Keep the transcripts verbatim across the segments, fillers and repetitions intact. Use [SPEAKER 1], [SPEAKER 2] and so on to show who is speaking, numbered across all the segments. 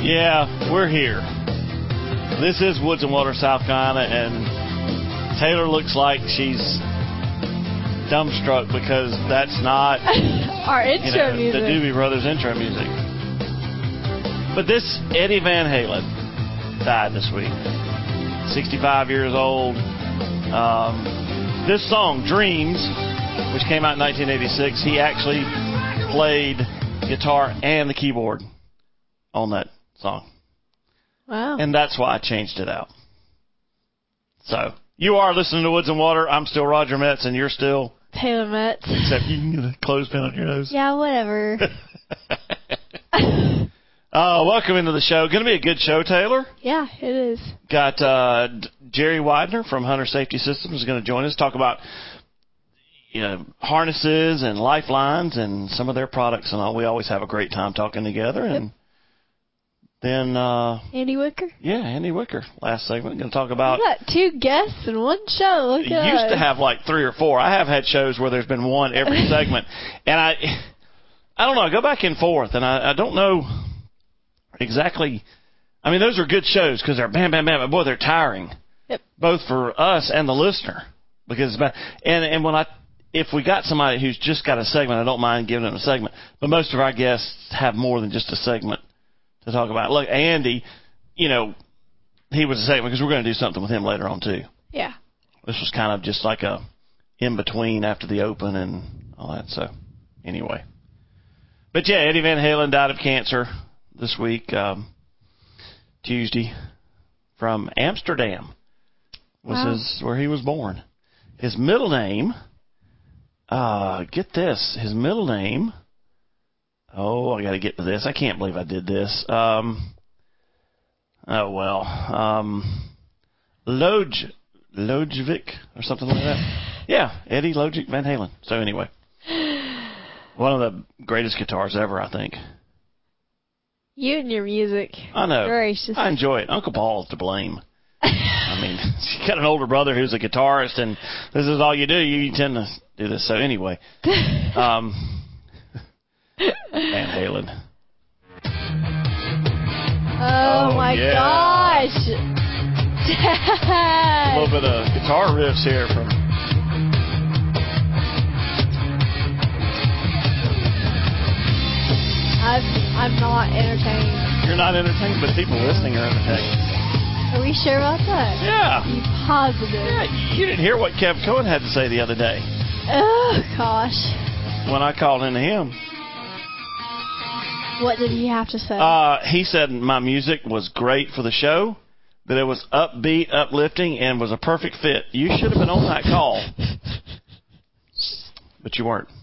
[SPEAKER 1] Yeah, we're here. This is Woods and Water, South Carolina, and Taylor looks like she's dumbstruck because that's not
[SPEAKER 2] our intro
[SPEAKER 1] you know,
[SPEAKER 2] music.
[SPEAKER 1] The Doobie Brothers intro music. But this Eddie Van Halen died this week. sixty-five years old. Um, this song, Dreams, which came out in nineteen eighty-six, he actually played guitar and the keyboard on that song.
[SPEAKER 2] Wow.
[SPEAKER 1] And that's why I changed it out. So, you are listening to Woods and Water. I'm still Roger Metz, and you're still...
[SPEAKER 2] Taylor Metz.
[SPEAKER 1] Except you can get a clothespin on your nose.
[SPEAKER 2] Yeah, whatever.
[SPEAKER 1] uh, welcome into the show. Going to be a good show, Taylor.
[SPEAKER 2] Yeah, it is.
[SPEAKER 1] Got uh, Jerry Widener from Hunter Safety Systems is going to join us, talk about you know harnesses and lifelines and some of their products and all. We always have a great time talking together. And
[SPEAKER 2] yep.
[SPEAKER 1] then... Uh,
[SPEAKER 2] Andy Wicker?
[SPEAKER 1] Yeah, Andy Wicker. Last segment. Going to talk about...
[SPEAKER 2] We got two guests in one show. Look at
[SPEAKER 1] used
[SPEAKER 2] us.
[SPEAKER 1] to have like three or four. I have had shows where there's been one every segment. And I I don't know. I go back and forth, and I, I don't know exactly... I mean, those are good shows because they're bam, bam, bam. But boy, they're tiring.
[SPEAKER 2] Yep.
[SPEAKER 1] Both for us and the listener. Because and and when I if we got somebody who's just got a segment, I don't mind giving them a segment. But most of our guests have more than just a segment to talk about. Look, Andy, you know, he was a segment because we're going to do something with him later on too.
[SPEAKER 2] Yeah.
[SPEAKER 1] This was kind of just like a in between after the Open and all that. So anyway, but yeah, Eddie Van Halen died of cancer this week, um, Tuesday, from Amsterdam. Was
[SPEAKER 2] wow.
[SPEAKER 1] his where he was born. His middle name, uh, get this, his middle name. Oh, I got to get to this. I can't believe I did this. Um, oh, well. Um, Loj, Lojvik or something like that. Yeah, Eddie Lojvik Van Halen. So anyway, one of the greatest guitars ever, I think.
[SPEAKER 2] You and your music.
[SPEAKER 1] I know.
[SPEAKER 2] Gracious.
[SPEAKER 1] I enjoy it. Uncle Paul's to blame. I mean, you got an older brother who's a guitarist, and this is all you do. You tend to do this. So anyway. Um... Van Halen.
[SPEAKER 2] Oh,
[SPEAKER 1] oh
[SPEAKER 2] my
[SPEAKER 1] yeah.
[SPEAKER 2] gosh. Dad.
[SPEAKER 1] A little bit of guitar riffs here from...
[SPEAKER 2] I'm, I'm not entertained.
[SPEAKER 1] You're not entertained, but people listening are entertained.
[SPEAKER 2] Are we sure about that?
[SPEAKER 1] Yeah.
[SPEAKER 2] Are you positive?
[SPEAKER 1] Yeah, you didn't hear what Kev Cohen had to say the other day.
[SPEAKER 2] Oh, gosh.
[SPEAKER 1] When I called into him.
[SPEAKER 2] What did he have to say?
[SPEAKER 1] Uh, he said my music was great for the show, that it was upbeat, uplifting, and was a perfect fit. You should have been on that call. But you weren't.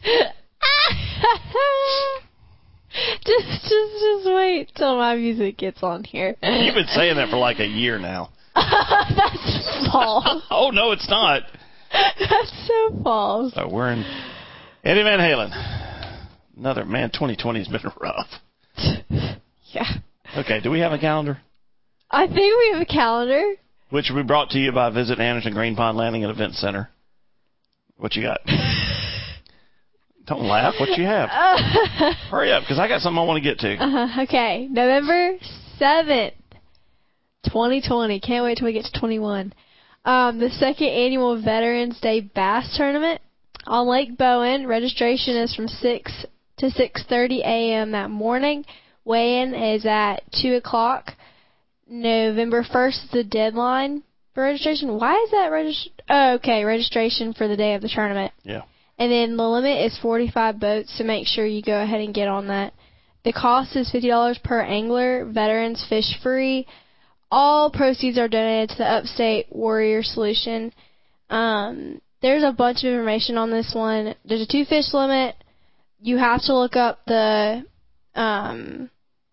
[SPEAKER 2] just, just, just wait till my music gets on here.
[SPEAKER 1] You've been saying that for like a year now.
[SPEAKER 2] That's false.
[SPEAKER 1] Oh, no, it's not.
[SPEAKER 2] That's so false.
[SPEAKER 1] So we're in Eddie Van Halen. Another, man, twenty twenty has been rough.
[SPEAKER 2] Yeah.
[SPEAKER 1] Okay, do we have a calendar?
[SPEAKER 2] I think we have a calendar.
[SPEAKER 1] Which will be brought to you by Visit Anderson Green Pond Landing and Event Center. What you got? Don't laugh. What you have? Uh, Hurry up, because I got something I want to get to.
[SPEAKER 2] Uh, okay, November seventh, twenty twenty. Can't wait till we get to twenty-one. Um, the second annual Veterans Day Bass Tournament on Lake Bowen. Registration is from six to six thirty a.m. that morning. Weigh-in is at two o'clock. November first is the deadline for registration. Why is that registered? Oh, okay, registration for the day of the tournament.
[SPEAKER 1] Yeah.
[SPEAKER 2] And then the limit is forty-five boats, so make sure you go ahead and get on that. The cost is fifty dollars per angler. Veterans fish free. All proceeds are donated to the Upstate Warrior Solution. Um, there's a bunch of information on this one. There's a two-fish limit. You have to look up the... Um,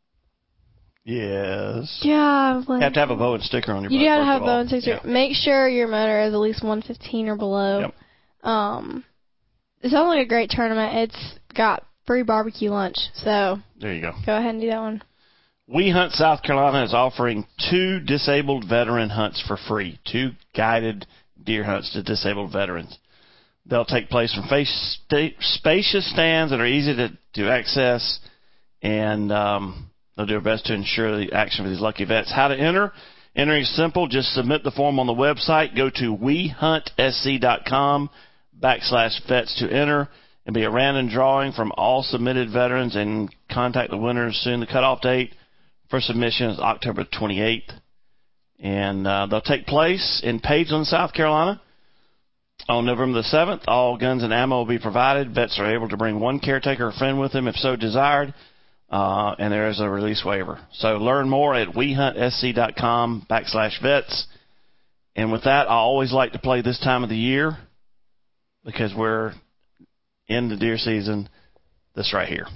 [SPEAKER 1] yes.
[SPEAKER 2] Yeah. Like,
[SPEAKER 1] you have to have a bow and sticker on your
[SPEAKER 2] you
[SPEAKER 1] boat.
[SPEAKER 2] You do have to have
[SPEAKER 1] a
[SPEAKER 2] a bow and sticker.
[SPEAKER 1] Yeah.
[SPEAKER 2] Make sure your motor is at least one fifteen or below.
[SPEAKER 1] Yep.
[SPEAKER 2] Um, it sounds like a great tournament. It's got free barbecue lunch, so...
[SPEAKER 1] There you go.
[SPEAKER 2] Go ahead and do that one.
[SPEAKER 1] We Hunt South Carolina is offering two disabled veteran hunts for free. Two guided deer hunts to disabled veterans. They'll take place from spacious stands that are easy to, to access, and um, they'll do their best to ensure the action for these lucky vets. How to enter? Entering is simple. Just submit the form on the website. Go to we hunt s c dot com backslash vets to enter. It'll be a random drawing from all submitted veterans, and contact the winners soon. The cutoff date for submission is October twenty-eighth. And uh, they'll take place in Pageland, South Carolina on November the seventh. All guns and ammo will be provided. Vets are able to bring one caretaker or friend with them if so desired. Uh, and there is a release waiver. So learn more at we hunt s c dot com backslash vets. And with that, I always like to play this time of the year because we're in the deer season. This right here.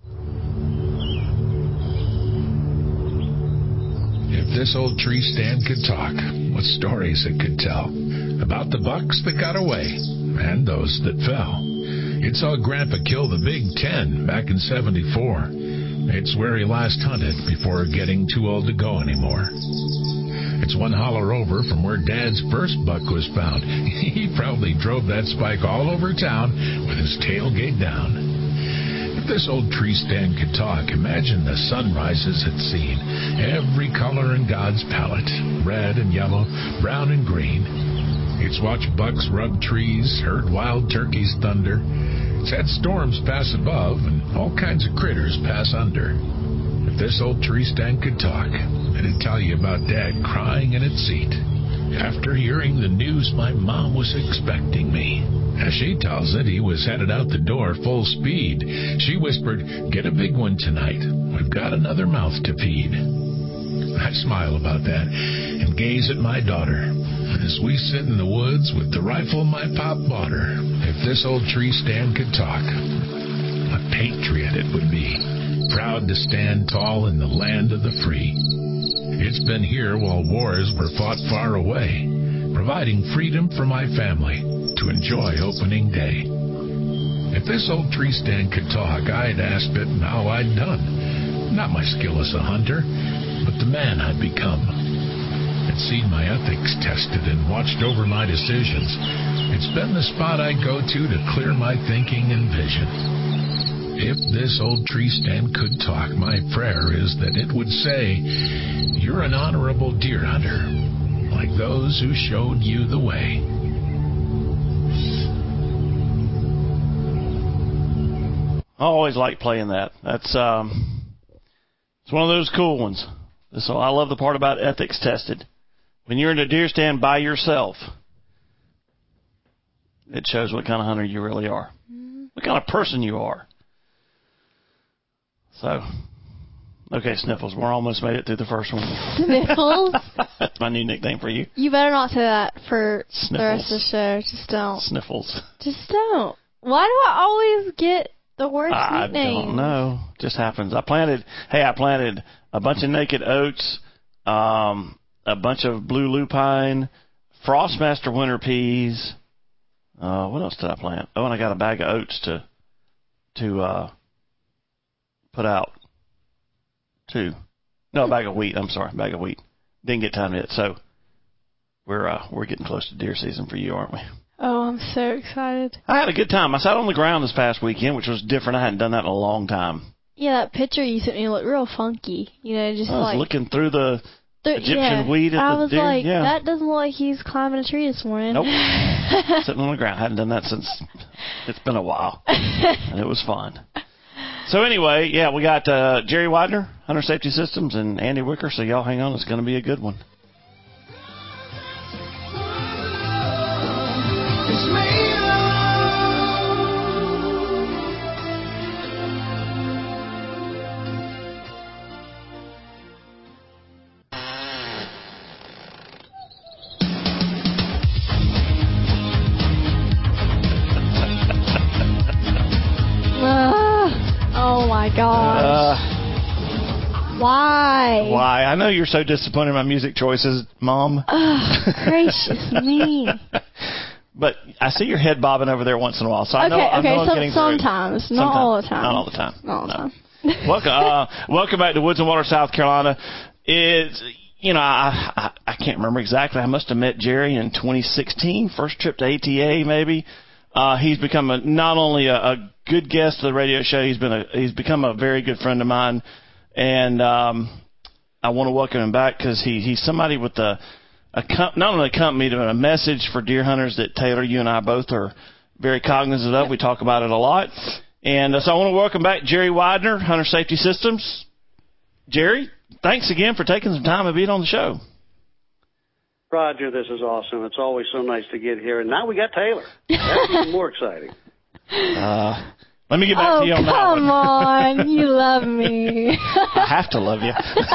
[SPEAKER 3] If this old tree stand could talk, what stories it could tell about the bucks that got away and those that fell. It saw Grandpa kill the Big Ten back in seventy-four. It's where he last hunted before getting too old to go anymore. It's one holler over from where Dad's first buck was found. He proudly drove that spike all over town with his tailgate down. If this old tree stand could talk, imagine the sunrises it's seen. Every color in God's palette, red and yellow, brown and green. It's watched bucks rub trees, heard wild turkeys thunder. It's had storms pass above and all kinds of critters pass under. If this old tree stand could talk, it'd tell you about Dad crying in its seat after hearing the news my mom was expecting me. As she tells it, he was headed out the door full speed. She whispered, "Get a big one tonight. We've got another mouth to feed." I smile about that and gaze at my daughter as we sit in the woods with the rifle my pop bought her. If this old tree stand could talk, a patriot it would be, proud to stand tall in the land of the free. It's been here while wars were fought far away, providing freedom for my family to enjoy opening day. If this old tree stand could talk, I'd ask it how I'd done. Not my skill as a hunter, but the man I'd become. I'd seen my ethics tested and watched over my decisions. It's been the spot I go to to clear my thinking and vision. If this old tree stand could talk, my prayer is that it would say, "You're an honorable deer hunter, like those who showed you the way."
[SPEAKER 1] I always like playing that. That's um, it's one of those cool ones. So I love the part about ethics tested. When you're in a deer stand by yourself, it shows what kind of hunter you really are, what kind of person you are. So, okay, Sniffles, we're almost made it through the first one.
[SPEAKER 2] Sniffles?
[SPEAKER 1] That's my new nickname for you.
[SPEAKER 2] You better not say that for
[SPEAKER 1] Sniffles.
[SPEAKER 2] the rest of the show. Just don't.
[SPEAKER 1] Sniffles.
[SPEAKER 2] Just don't. Why do I always get the worst
[SPEAKER 1] I
[SPEAKER 2] nicknames?
[SPEAKER 1] don't know. Just happens. I planted, hey, I planted a bunch of naked oats, um, a bunch of blue lupine, Frostmaster winter peas. Uh, what else did I plant? Oh, and I got a bag of oats to, to, uh, put out too. No, a bag of wheat. I'm sorry, a bag of wheat. Didn't get time yet. So we're, uh, we're getting close to deer season for you, aren't we?
[SPEAKER 2] Oh, I'm so excited.
[SPEAKER 1] I had a good time. I sat on the ground this past weekend, which was different. I hadn't done that in a long time.
[SPEAKER 2] Yeah, that picture you sent me looked real funky. You know, just
[SPEAKER 1] I was
[SPEAKER 2] like
[SPEAKER 1] looking through the
[SPEAKER 2] th-
[SPEAKER 1] Egyptian
[SPEAKER 2] yeah.
[SPEAKER 1] weed at
[SPEAKER 2] I
[SPEAKER 1] the
[SPEAKER 2] was
[SPEAKER 1] deer.
[SPEAKER 2] like,
[SPEAKER 1] yeah.
[SPEAKER 2] that doesn't look like he's climbing a tree this morning.
[SPEAKER 1] Nope. Sitting on the ground. I hadn't done that since it's been a while. And it was fun. So anyway, yeah, we got uh, Jerry Widener, Hunter Safety Systems, and Andy Wicker. So y'all hang on. It's going to be a good one.
[SPEAKER 2] Oh my gosh.
[SPEAKER 1] Uh,
[SPEAKER 2] Why?
[SPEAKER 1] Why? I know you're so disappointed in my music choices, Mom.
[SPEAKER 2] Oh, gracious me.
[SPEAKER 1] But I see your head bobbing over there once in a while, so I know,
[SPEAKER 2] okay,
[SPEAKER 1] I know
[SPEAKER 2] okay,
[SPEAKER 1] I'm
[SPEAKER 2] some,
[SPEAKER 1] getting
[SPEAKER 2] sometimes,
[SPEAKER 1] through.
[SPEAKER 2] not
[SPEAKER 1] Sometimes.
[SPEAKER 2] all the time.
[SPEAKER 1] Not all the time.
[SPEAKER 2] Not all the
[SPEAKER 1] No.
[SPEAKER 2] time.
[SPEAKER 1] welcome, uh, welcome back to Woods and Water, South Carolina. It's, you know, I, I I can't remember exactly. I must have met Jerry in twenty sixteen, first trip to A T A maybe. Uh, he's become a, not only a, a good guest of the radio show, he's been a, he's become a very good friend of mine. And um, I want to welcome him back because he, he's somebody with a, a com- not only a company, but a message for deer hunters that Taylor, you and I both are very cognizant of. We talk about it a lot. And uh, so I want to welcome back Jerry Widener, Hunter Safety Systems. Jerry, thanks again for taking some time and being on the show.
[SPEAKER 4] Roger, this is awesome. It's always so nice to get here. And now we got Taylor. That's even more exciting.
[SPEAKER 1] Uh, let me get back
[SPEAKER 2] oh,
[SPEAKER 1] to you on that one.
[SPEAKER 2] come on. You love me.
[SPEAKER 1] I have to love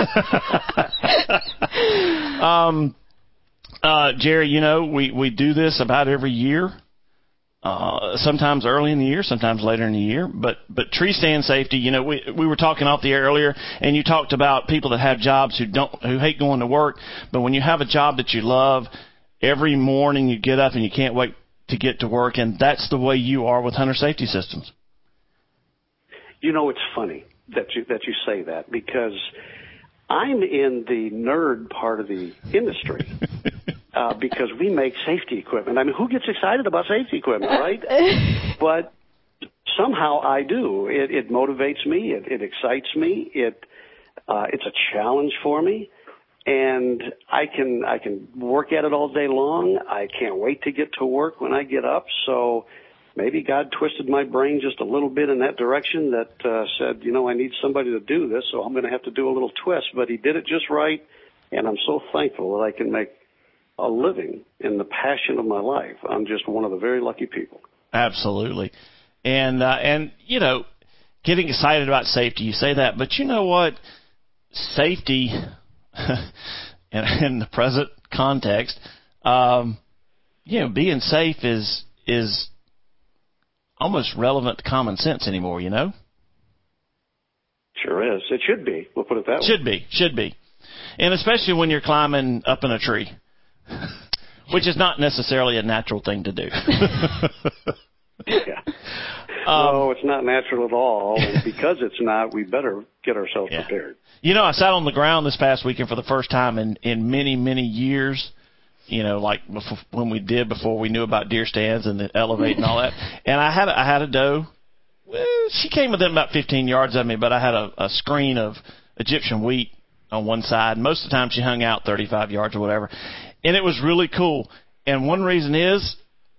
[SPEAKER 1] you. um, uh, Jerry, you know, we, we do this about every year. Uh, sometimes early in the year, sometimes later in the year, but, but tree stand safety, you know, we, we were talking off the air earlier and you talked about people that have jobs who don't, who hate going to work. But when you have a job that you love, every morning you get up and you can't wait to get to work. And that's the way you are with Hunter Safety Systems.
[SPEAKER 4] You know, it's funny that you, that you say that because I'm in the nerd part of the industry. Uh, because we make safety equipment. I mean, who gets excited about safety equipment, right? But somehow I do. It, it motivates me. It, it excites me. It uh, it's a challenge for me, and I can I can work at it all day long. I can't wait to get to work when I get up. So maybe God twisted my brain just a little bit in that direction. That uh, said, you know, I need somebody to do this, so I'm going to have to do a little twist. But He did it just right, and I'm so thankful that I can make a living in the passion of my life. I'm just one of the very lucky people.
[SPEAKER 1] Absolutely. And, uh, and, you know, getting excited about safety, you say that, but you know what? Safety, in, in the present context, um, you know, being safe is, is almost relevant to common sense anymore, you know?
[SPEAKER 4] Sure is. It should be. We'll put it that way.
[SPEAKER 1] Should be. Should be. And especially when you're climbing up in a tree. Which is not necessarily a natural thing to do.
[SPEAKER 4] yeah.
[SPEAKER 1] Um,
[SPEAKER 4] no, it's not natural at all. And because it's not, we better get ourselves
[SPEAKER 1] yeah.
[SPEAKER 4] prepared.
[SPEAKER 1] You know, I sat on the ground this past weekend for the first time in, in many, many years. You know, like before, when we did before we knew about deer stands and the elevate and all that. And I had a, I had a doe. Well, she came within about fifteen yards of me, but I had a, a screen of Egyptian wheat on one side. Most of the time she hung out thirty-five yards or whatever. And it was really cool. And one reason is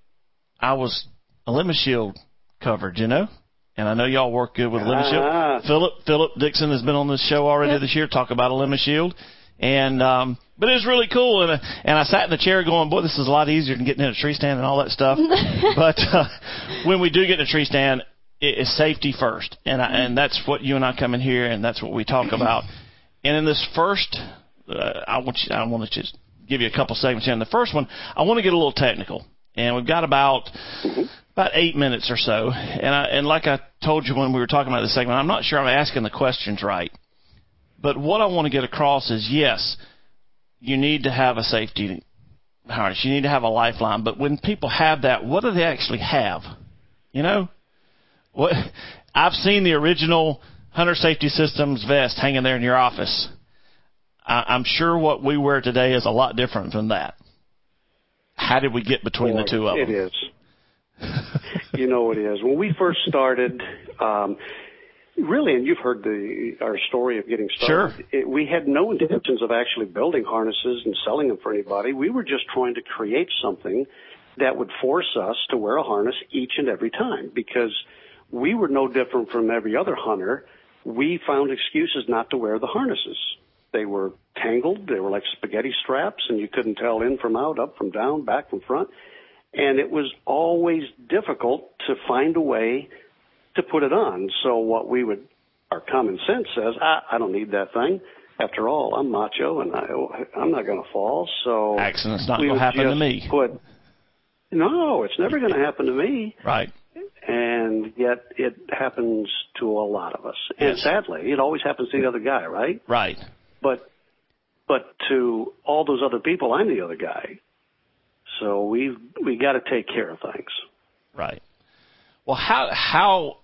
[SPEAKER 1] I was a limit shield covered, you know? And I know y'all work good with a limit shield.
[SPEAKER 4] Uh-huh.
[SPEAKER 1] Philip Philip Dixon has been on this show already
[SPEAKER 2] Yep.
[SPEAKER 1] this year, talk about a limit shield. And um, but it was really cool. And, uh, and I sat in the chair going, boy, this is a lot easier than getting in a tree stand and all that stuff. But uh, when we do get in a tree stand, it is safety first. And, I, and that's what you and I come in here, and that's what we talk about. And in this first, uh, I want you, I want to just give you a couple segments here. In the first one, I want to get a little technical, and we've got about about eight minutes or so. And I, and like I told you when we were talking about this segment, I'm not sure I'm asking the questions right, but what I want to get across is yes, you need to have a safety harness, you need to have a lifeline, but when people have that, what do they actually have? You know, what I've seen the original Hunter Safety Systems vest hanging there in your office. I'm sure what we wear today is a lot different from that. How did we get between
[SPEAKER 4] Boy,
[SPEAKER 1] the two of
[SPEAKER 4] it
[SPEAKER 1] them?
[SPEAKER 4] It is. You know it is. When we first started, um, really, and you've heard the our story of getting started,
[SPEAKER 1] Sure.
[SPEAKER 4] it, we had no intentions of actually building harnesses and selling them for anybody. We were just trying to create something that would force us to wear a harness each and every time because we were no different from every other hunter. We found excuses not to wear the harnesses. They were tangled. They were like spaghetti straps, and you couldn't tell in from out, up from down, back from front. And it was always difficult to find a way to put it on. So what we would, our common sense says, I, I don't need that thing. After all, I'm macho, and I, I'm not going to fall. So
[SPEAKER 1] Accident's not
[SPEAKER 4] we
[SPEAKER 1] going to
[SPEAKER 4] would
[SPEAKER 1] happen to
[SPEAKER 4] just
[SPEAKER 1] me.
[SPEAKER 4] Put, no, it's never going to happen to me.
[SPEAKER 1] Right.
[SPEAKER 4] And yet it happens to a lot of us. And
[SPEAKER 1] Yes.
[SPEAKER 4] sadly, it always happens to the other guy, right?
[SPEAKER 1] Right.
[SPEAKER 4] But but to all those other people, I'm the other guy. So we we got to take care of things.
[SPEAKER 1] Right. Well, how how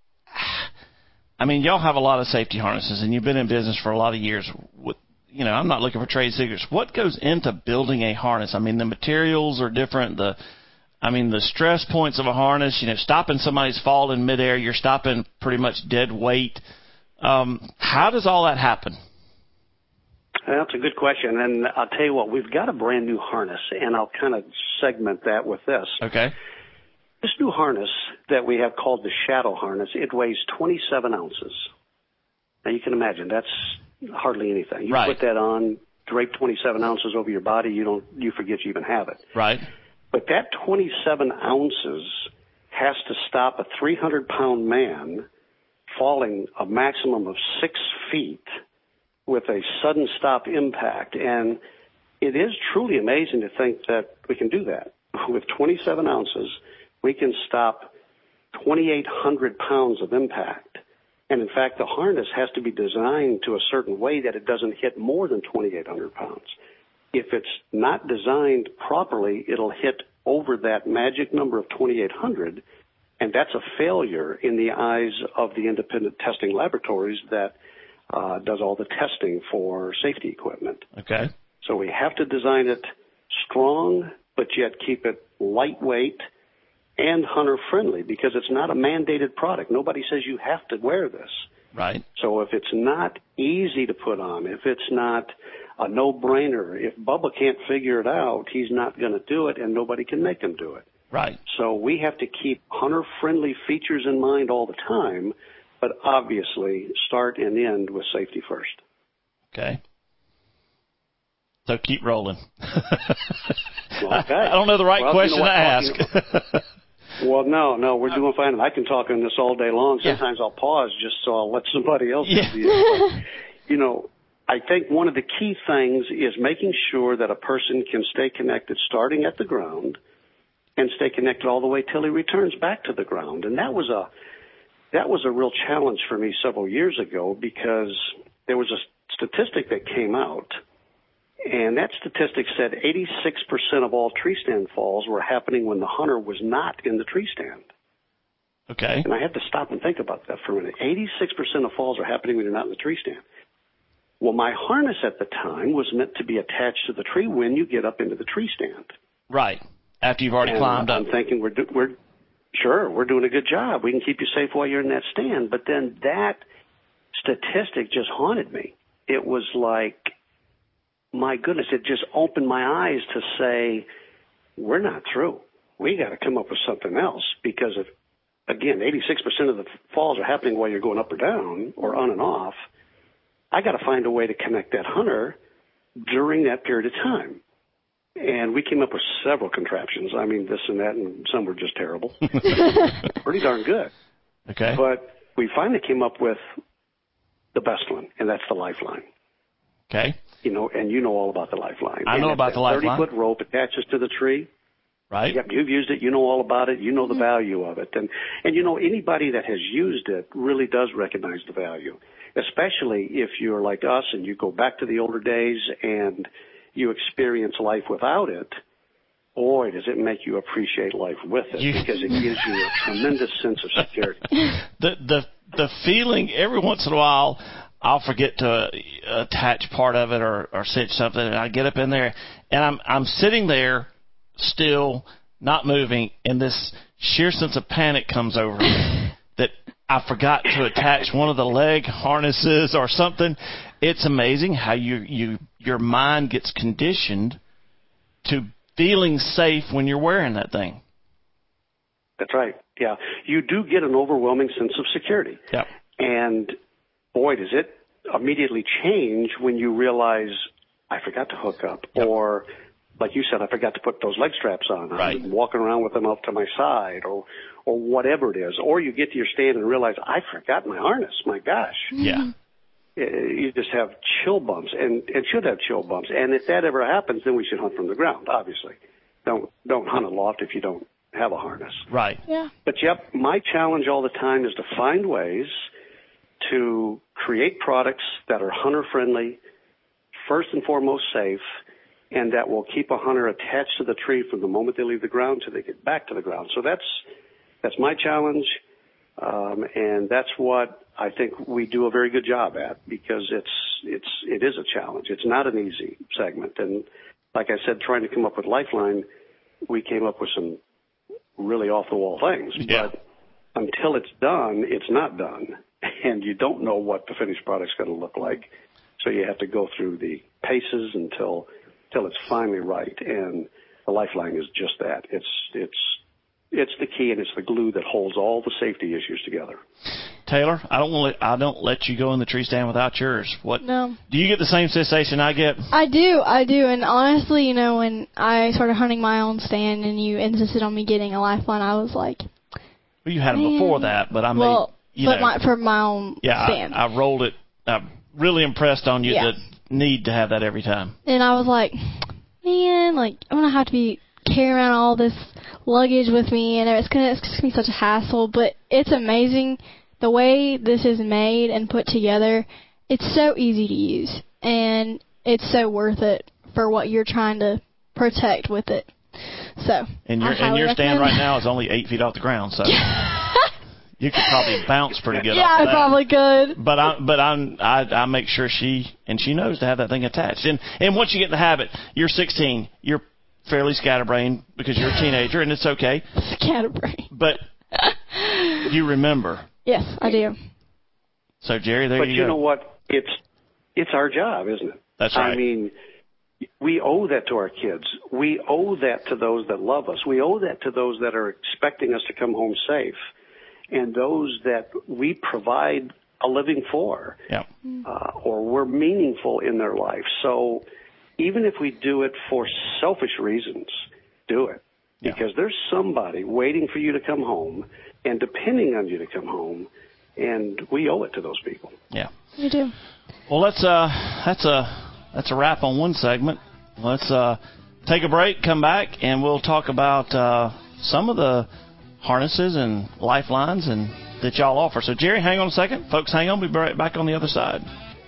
[SPEAKER 1] I mean, y'all have a lot of safety harnesses, and you've been in business for a lot of years. With, you know, I'm not looking for trade secrets. What goes into building a harness? I mean, the materials are different. The I mean, the stress points of a harness. You know, stopping somebody's fall in midair, you're stopping pretty much dead weight. Um, how does all that happen?
[SPEAKER 4] That's a good question, and I'll tell you what, we've got a brand new harness, and I'll kind of segment that with this.
[SPEAKER 1] Okay.
[SPEAKER 4] This new harness that we have called the Shadow Harness, it weighs twenty-seven ounces. Now, you can imagine, that's hardly anything. You
[SPEAKER 1] right.
[SPEAKER 4] put that on, drape twenty-seven ounces over your body, you don't, you forget you even have it.
[SPEAKER 1] Right.
[SPEAKER 4] But that twenty-seven ounces has to stop a three hundred pound man falling a maximum of six feet with a sudden stop impact. And it is truly amazing to think that we can do that. With twenty-seven ounces, we can stop twenty-eight hundred pounds of impact. And in fact, the harness has to be designed to a certain way that it doesn't hit more than twenty-eight hundred pounds. If it's not designed properly, it'll hit over that magic number of twenty-eight hundred, and that's a failure in the eyes of the independent testing laboratories that uh, does all the testing for safety equipment.
[SPEAKER 1] Okay.
[SPEAKER 4] So we have to design it strong, but yet keep it lightweight and hunter-friendly, because it's not a mandated product. Nobody says you have to wear this.
[SPEAKER 1] Right.
[SPEAKER 4] So if it's not easy to put on, if it's not a no-brainer, if Bubba can't figure it out, he's not going to do it, and nobody can make him do it.
[SPEAKER 1] Right.
[SPEAKER 4] So we have to keep hunter-friendly features in mind all the time, but obviously start and end with safety first.
[SPEAKER 1] Okay. So keep rolling.
[SPEAKER 4] Okay.
[SPEAKER 1] I don't know the right
[SPEAKER 4] well,
[SPEAKER 1] question
[SPEAKER 4] you know
[SPEAKER 1] to ask.
[SPEAKER 4] Well, no, no, we're doing fine, and I can talk on this all day long.
[SPEAKER 1] Yeah.
[SPEAKER 4] Sometimes I'll pause just so I'll let somebody else
[SPEAKER 1] Yeah.
[SPEAKER 4] do it. But, you know, I think one of the key things is making sure that a person can stay connected starting at the ground and stay connected all the way till he returns back to the ground. And that was a that was a real challenge for me several years ago, because there was a statistic that came out, and that statistic said eighty-six percent of all tree stand falls were happening when the hunter was not in the tree stand.
[SPEAKER 1] Okay.
[SPEAKER 4] And I had to stop and think about that for a minute. eighty-six percent of falls are happening when you're not in the tree stand. Well, my harness at the time was meant to be attached to the tree when you get up into the tree stand.
[SPEAKER 1] Right. After you've already
[SPEAKER 4] and
[SPEAKER 1] climbed
[SPEAKER 4] I'm
[SPEAKER 1] up.
[SPEAKER 4] thinking we're, do, we're sure, we're doing a good job. We can keep you safe while you're in that stand. But then that statistic just haunted me. It was like, my goodness, it just opened my eyes to say, we're not through. We got to come up with something else, because if, again, eighty-six percent of the falls are happening while you're going up or down or on and off. I got to find a way to connect that hunter during that period of time. And we came up with several contraptions. I mean, this and that, and some were just terrible. Pretty darn good.
[SPEAKER 1] Okay.
[SPEAKER 4] But we finally came up with the best one, and that's the Lifeline.
[SPEAKER 1] Okay.
[SPEAKER 4] You know, and you know all about the Lifeline.
[SPEAKER 1] I know
[SPEAKER 4] and
[SPEAKER 1] about the Lifeline.
[SPEAKER 4] thirty-foot rope attaches to the tree.
[SPEAKER 1] Right.
[SPEAKER 4] Yep, you've used it. You know all about it. You know the value of it. And, and you know, anybody that has used it really does recognize the value, especially if you're like us and you go back to the older days and you experience life without it. Boy, does it make you appreciate life with it,
[SPEAKER 1] You-
[SPEAKER 4] because it gives you a tremendous sense of security.
[SPEAKER 1] The the the feeling, every once in a while, I'll forget to attach part of it or, or cinch something, and I get up in there, and I'm I'm sitting there still, not moving, and this sheer sense of panic comes over me that I forgot to attach one of the leg harnesses or something. It's amazing how you, you your mind gets conditioned to feeling safe when you're wearing that thing.
[SPEAKER 4] That's right. Yeah. You do get an overwhelming sense of security.
[SPEAKER 1] Yep.
[SPEAKER 4] And boy, does it immediately change when you realize I forgot to hook up,
[SPEAKER 1] Yep.
[SPEAKER 4] or like you said, I forgot to put those leg straps on.
[SPEAKER 1] Right.
[SPEAKER 4] I'm walking around with them up to my side, or or whatever it is. Or you get to your stand and realize I forgot my harness. My gosh.
[SPEAKER 1] Yeah.
[SPEAKER 4] You just have chill bumps, and it should have chill bumps. And if that ever happens, then we should hunt from the ground, obviously. Don't don't hunt a loft if you don't have a harness.
[SPEAKER 1] Right.
[SPEAKER 2] Yeah.
[SPEAKER 4] But, yep, my challenge all the time is to find ways to create products that are hunter-friendly, first and foremost safe, and that will keep a hunter attached to the tree from the moment they leave the ground till they get back to the ground. So that's that's my challenge, um, and that's what I think we do a very good job at, because it's it's it is a challenge. It's not an easy segment, and like I said, trying to come up with Lifeline, we came up with some really off-the-wall things.
[SPEAKER 1] Yeah.
[SPEAKER 4] But until it's done, it's not done. and you don't know what the finished product's going to look like. So you have to go through the paces until until it's finally right. And the Lifeline is just that. It's it's it's the key, and it's the glue that holds all the safety issues together.
[SPEAKER 1] Taylor, I don't want I don't let you go in the tree stand without yours. What?
[SPEAKER 2] No.
[SPEAKER 1] Do you get the same sensation I get?
[SPEAKER 2] I do, I do, and honestly, you know, when I started hunting my own stand and you insisted on me getting a Lifeline, I was like,
[SPEAKER 1] well, you had them
[SPEAKER 2] man.
[SPEAKER 1] before that, but I mean,
[SPEAKER 2] well,
[SPEAKER 1] you
[SPEAKER 2] but
[SPEAKER 1] know,
[SPEAKER 2] my, for my own
[SPEAKER 1] yeah,
[SPEAKER 2] stand.
[SPEAKER 1] I, I rolled it. I'm really impressed on you
[SPEAKER 2] Yeah.
[SPEAKER 1] the need to have that every time.
[SPEAKER 2] And I was like, man, like I'm gonna have to be carrying around all this luggage with me, and it's gonna it's gonna be such a hassle. But it's amazing the way this is made and put together. It's so easy to use, and it's so worth it for what you're trying to protect with it. So,
[SPEAKER 1] and your
[SPEAKER 2] I
[SPEAKER 1] and
[SPEAKER 2] highly
[SPEAKER 1] your stand
[SPEAKER 2] recommend.
[SPEAKER 1] right now is only eight feet off the ground, so you could probably bounce pretty good.
[SPEAKER 2] Yeah,
[SPEAKER 1] off
[SPEAKER 2] I
[SPEAKER 1] of that.
[SPEAKER 2] probably could.
[SPEAKER 1] But I but I'm, I I make sure she and she knows to have that thing attached. And and once you get in the habit, you're sixteen, you're fairly scatterbrained because you're a teenager, and it's okay.
[SPEAKER 2] Scatterbrain.
[SPEAKER 1] But you remember.
[SPEAKER 2] Yes, I do.
[SPEAKER 1] So Jerry, there
[SPEAKER 4] But
[SPEAKER 1] you
[SPEAKER 4] you
[SPEAKER 1] go.
[SPEAKER 4] know what? It's it's our job, isn't it?
[SPEAKER 1] That's right.
[SPEAKER 4] I mean, we owe that to our kids. We owe that to those that love us. We owe that to those that are expecting us to come home safe, and those that we provide a living for,
[SPEAKER 1] Yeah.
[SPEAKER 4] uh, or we're meaningful in their life. So even if we do it for selfish reasons, do it.
[SPEAKER 1] Yeah.
[SPEAKER 4] Because there's somebody waiting for you to come home and depending on you to come home, and we owe it to those people.
[SPEAKER 1] Yeah.
[SPEAKER 2] You do.
[SPEAKER 1] Well, let's uh, that's a that's a wrap on one segment. Let's uh, take a break, come back, and we'll talk about uh, some of the harnesses and lifelines and that y'all offer. So, Jerry, hang on a second, folks. Hang on. We'll be right back on the other side.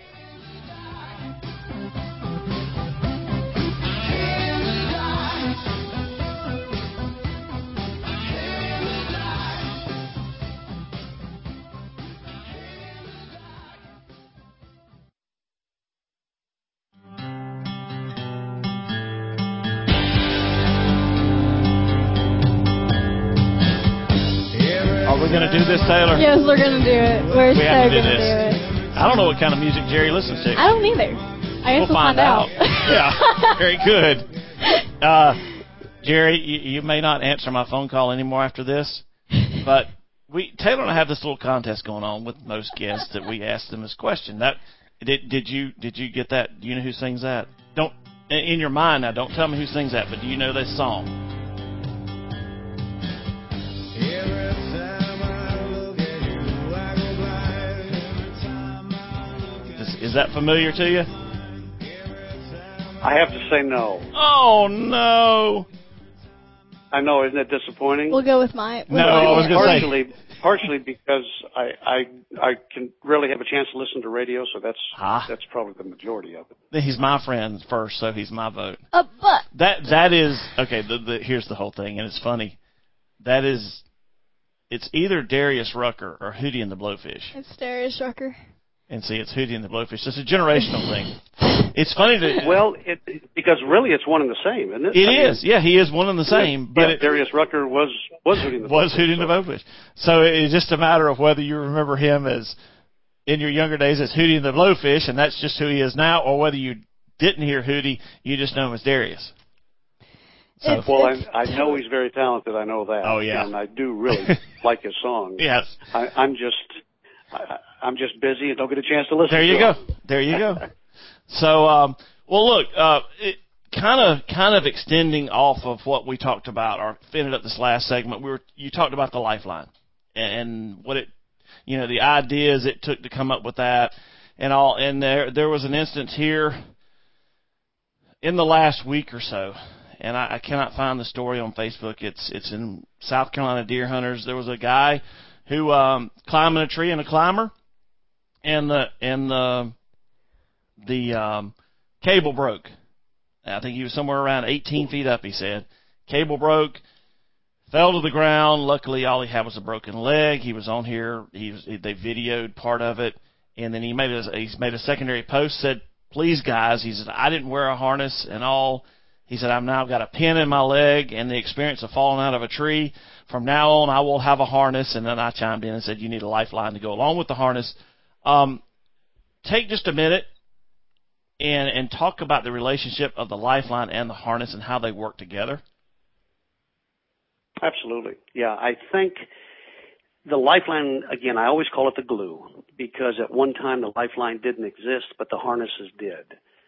[SPEAKER 1] Are we going to do this, Taylor?
[SPEAKER 2] Yes, we're gonna do it. We're
[SPEAKER 1] We
[SPEAKER 2] so
[SPEAKER 1] have to do
[SPEAKER 2] gonna
[SPEAKER 1] this.
[SPEAKER 2] do it.
[SPEAKER 1] I don't know what kind of music Jerry listens to.
[SPEAKER 2] I don't either. I guess
[SPEAKER 1] We'll
[SPEAKER 2] we'll,
[SPEAKER 1] find out. Yeah, very good. Uh, Jerry, you, you may not answer my phone call anymore after this, but we Taylor and I have this little contest going on with most guests that we ask them this question. That did did you did you get that? Do you know who sings that? Don't in your mind now. Don't tell me who sings that, but do you know this song? Is, is that familiar to you?
[SPEAKER 4] I have to say no.
[SPEAKER 1] Oh no!
[SPEAKER 4] I know, isn't it disappointing?
[SPEAKER 2] We'll go with my. With
[SPEAKER 1] No,
[SPEAKER 2] my
[SPEAKER 1] I was
[SPEAKER 2] answer.
[SPEAKER 1] gonna say-
[SPEAKER 4] partially, partially because I, I I can rarely have a chance to listen to radio, so that's
[SPEAKER 1] Ah.
[SPEAKER 4] that's probably the majority of it.
[SPEAKER 1] He's my friend first, so he's my vote.
[SPEAKER 2] Uh, but
[SPEAKER 1] That that is okay. The, the, here's the whole thing, and it's funny. That is, it's either Darius Rucker or Hootie and the Blowfish.
[SPEAKER 2] it's Darius Rucker.
[SPEAKER 1] And see, it's Hootie and the Blowfish. It's a generational thing. It's funny to.
[SPEAKER 4] Well, it, because really it's one and the same, isn't it?
[SPEAKER 1] It
[SPEAKER 4] I mean,
[SPEAKER 1] is. Yeah, he is one and the same. But
[SPEAKER 4] yeah,
[SPEAKER 1] it
[SPEAKER 4] Darius Rucker was was Hootie and the
[SPEAKER 1] was
[SPEAKER 4] Blowfish,
[SPEAKER 1] Hootie and the
[SPEAKER 4] so-
[SPEAKER 1] Blowfish. So it's just a matter of whether you remember him as in your younger days as Hootie and the Blowfish, and that's just who he is now, or whether you didn't hear Hootie, you just know him as Darius. So,
[SPEAKER 2] It's-
[SPEAKER 4] Well,
[SPEAKER 2] it's
[SPEAKER 4] I, I know he's very talented. I know that.
[SPEAKER 1] Oh, yeah.
[SPEAKER 4] and I do really like his songs.
[SPEAKER 1] yes.
[SPEAKER 4] I, I'm just I, I'm just busy and don't get a chance to listen.
[SPEAKER 1] There you
[SPEAKER 4] to
[SPEAKER 1] go.
[SPEAKER 4] him.
[SPEAKER 1] There you go. So, um, well, look, uh, it kind of kind of extending off of what we talked about, or ended up this last segment. We were you talked about the Lifeline and what it, you know, the ideas it took to come up with that, and all. And there there was an instance here in the last week or so, and I, I cannot find the story on Facebook. It's it's in South Carolina Deer Hunters. There was a guy who um, climbing a tree and a climber, and the and the the um, cable broke. I think he was somewhere around eighteen feet up. He said cable broke, fell to the ground. Luckily, all he had was a broken leg. He was on here. He was, they videoed part of it, and then he made a he made a secondary post, said, "Please, guys," he said, "I didn't wear a harness and all." He said, I've now got a pin in my leg and the experience of falling out of a tree. From now on, I will have a harness. And then I chimed in and said, you need a lifeline to go along with the harness. Um, take just a minute and, and talk about the relationship of the lifeline and the harness and how they work together.
[SPEAKER 4] Absolutely. Yeah, I think the lifeline, again, I always call it the glue, because at one time the lifeline didn't exist, but the harnesses did.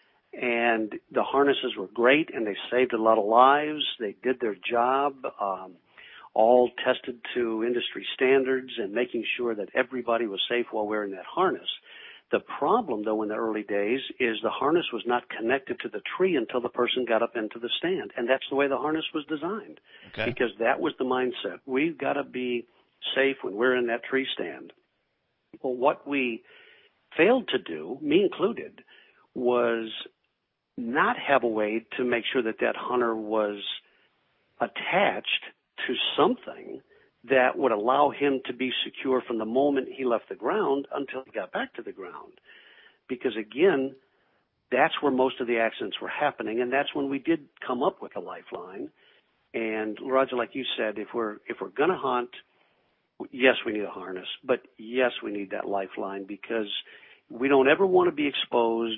[SPEAKER 4] And the harnesses were great, and they saved a lot of lives. They did their job, um, all tested to industry standards and making sure that everybody was safe while wearing that harness. The problem, though, in the early days is the harness was not connected to the tree until the person got up into the stand. And that's the way the harness was designed,
[SPEAKER 1] okay.
[SPEAKER 4] because that was the mindset. We've got to be safe when we're in that tree stand. Well, what we failed to do, me included, was not have a way to make sure that that hunter was attached to something that would allow him to be secure from the moment he left the ground until he got back to the ground. Because again, that's where most of the accidents were happening, and that's when we did come up with a lifeline. And Roger, like you said, if we're if we're going to hunt, yes, we need a harness, but yes, we need that lifeline, because we don't ever want to be exposed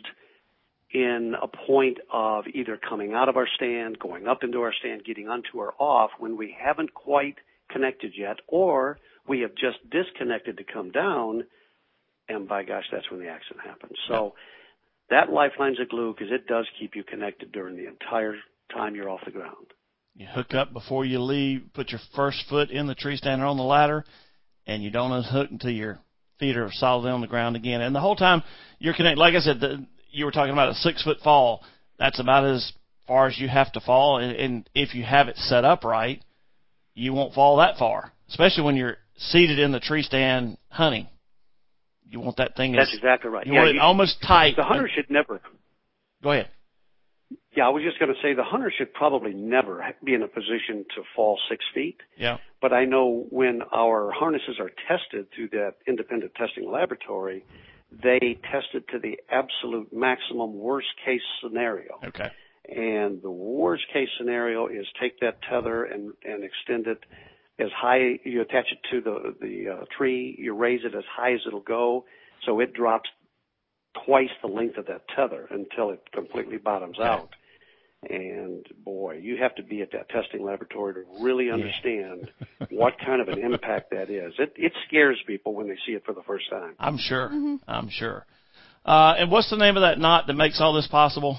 [SPEAKER 4] in a point of either coming out of our stand, going up into our stand, getting onto or off when we haven't quite connected yet, or we have just disconnected to come down, and by gosh, that's when the accident happens. So that lifeline's a glue, because it does keep you connected during the entire time you're off the ground.
[SPEAKER 1] You hook up before you leave, put your first foot in the tree stand or on the ladder, and you don't unhook until your feet are solidly on the ground again. And the whole time you're connected, like I said, the, you were talking about a six-foot fall. That's about as far as you have to fall, and, and if you have it set up right, you won't fall that far, especially when you're seated in the tree stand hunting. You want that thing.
[SPEAKER 4] That's
[SPEAKER 1] as,
[SPEAKER 4] exactly right.
[SPEAKER 1] You
[SPEAKER 4] yeah,
[SPEAKER 1] want it
[SPEAKER 4] you,
[SPEAKER 1] almost tight.
[SPEAKER 4] The hunter should never.
[SPEAKER 1] Go ahead.
[SPEAKER 4] Yeah, I was just going to say the hunter should probably never be in a position to fall six feet.
[SPEAKER 1] Yeah.
[SPEAKER 4] But I know when our harnesses are tested through that independent testing laboratory, they test it to the absolute maximum worst case scenario.
[SPEAKER 1] Okay.
[SPEAKER 4] And the worst case scenario is take that tether and, and extend it as high. You attach it to the, the uh, tree, you raise it as high as it'll go, so it drops twice the length of that tether until it completely bottoms
[SPEAKER 1] okay.
[SPEAKER 4] out. And boy, you have to be at that testing laboratory to really understand yeah. what kind of an impact that is. It, it scares people when they see it for the first time.
[SPEAKER 1] I'm sure. Mm-hmm. I'm sure. Uh, and what's the name of that knot that makes all this possible?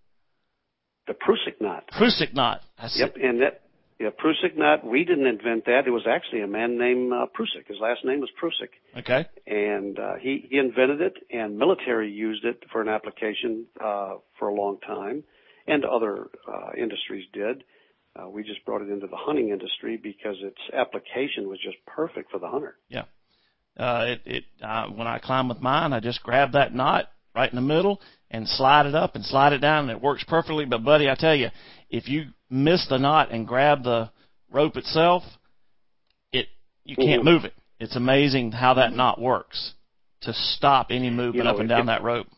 [SPEAKER 4] The Prusik knot.
[SPEAKER 1] Prusik knot. That's
[SPEAKER 4] yep,
[SPEAKER 1] it.
[SPEAKER 4] and that yeah, Prusik knot, we didn't invent that. It was actually a man named uh, Prusik. His last name was Prusik.
[SPEAKER 1] Okay.
[SPEAKER 4] And uh, he, he invented it, and military used it for an application uh, for a long time, and other uh, industries did. Uh, we just brought it into the hunting industry because its application was just perfect for the hunter.
[SPEAKER 1] Yeah. Uh, it, it, uh, when I climb with mine, I just grab that knot right in the middle and slide it up and slide it down, and it works perfectly. But, buddy, I tell you, if you miss the knot and grab the rope itself, it you can't
[SPEAKER 4] mm-hmm.
[SPEAKER 1] move it. It's amazing how that knot works to stop any movement
[SPEAKER 4] you know,
[SPEAKER 1] up and
[SPEAKER 4] it,
[SPEAKER 1] down
[SPEAKER 4] it,
[SPEAKER 1] that rope.